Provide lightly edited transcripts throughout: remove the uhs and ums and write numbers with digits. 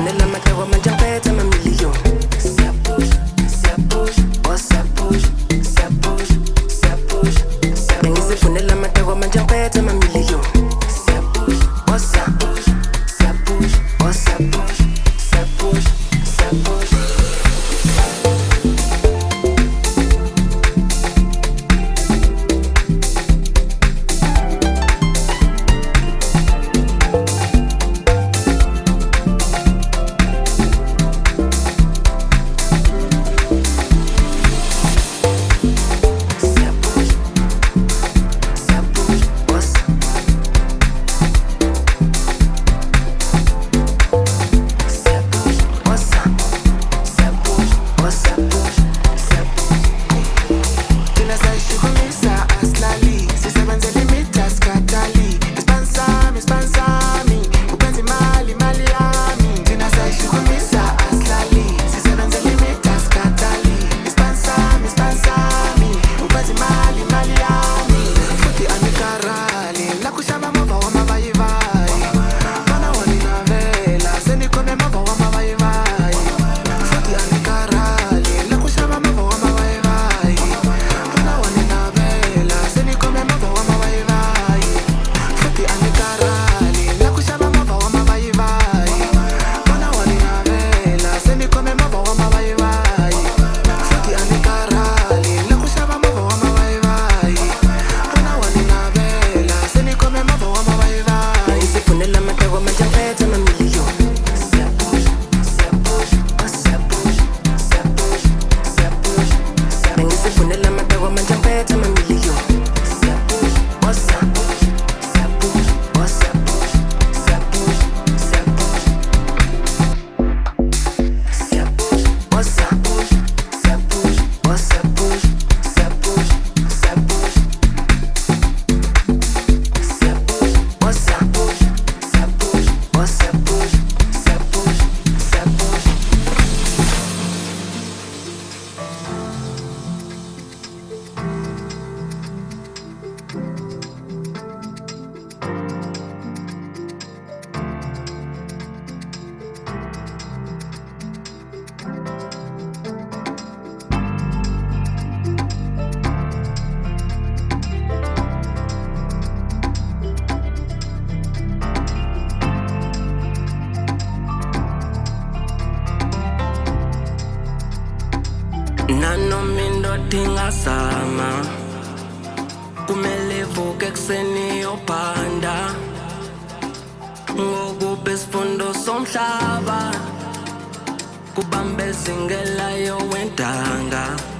Bengizifunela amatakwa manje ngiphethe amamiliyoni. Siyapush, siyapush, oh siyapush, siyapush, siyapush, siyapush. Bengizifunela amatakwa manje ngiphethe amamiliyoni. Siyapush, oh siyapush, siyapush, oh siyapush, siyapush, siyapush. Tingasama kumele vuke kuseni yophanda ngokuphi isifundo somhlaba kubambezingelayo wentanga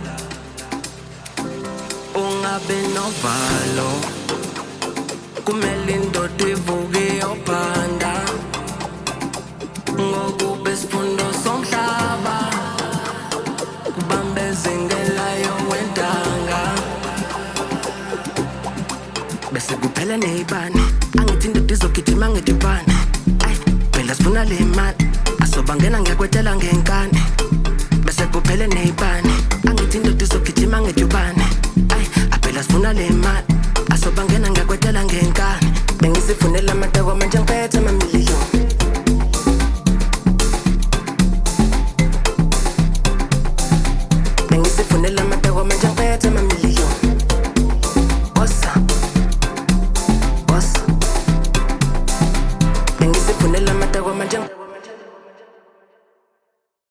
ungabe novalo kumele indoda ivuke yophanda ngokuphi isifundo somhlaba kubambezingelayo wentanga bese kuphela neyibani angithi indoda izogijima ngedibane ay phela sifuna le mali asobangena ngiyakwetela ngenkani bese kuphela neyibani angithi indoda izogijima ngedibane ay aphela sifuna le mali asobangena ngiyakwetela ngenkani Bengizifunela amatakwa manje ngiphethe amamiliyoni. Bengizifunela amatakwa manje ngiphethe amamiliyoni. What's up? What's up? Bengizifunela amatakwa manje